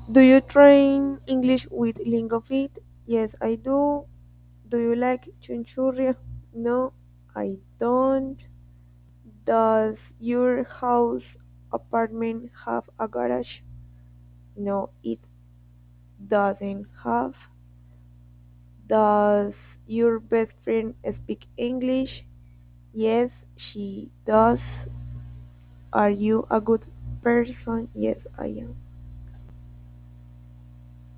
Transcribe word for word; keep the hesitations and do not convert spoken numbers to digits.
Do you train English with Lingofit? Yes, I do. Do you like chunchurria? No, I don't. Does your house apartment have a garage? No, it doesn't have. Does your best friend speak English? Yes, she does. Are you a good person? Yes, I am.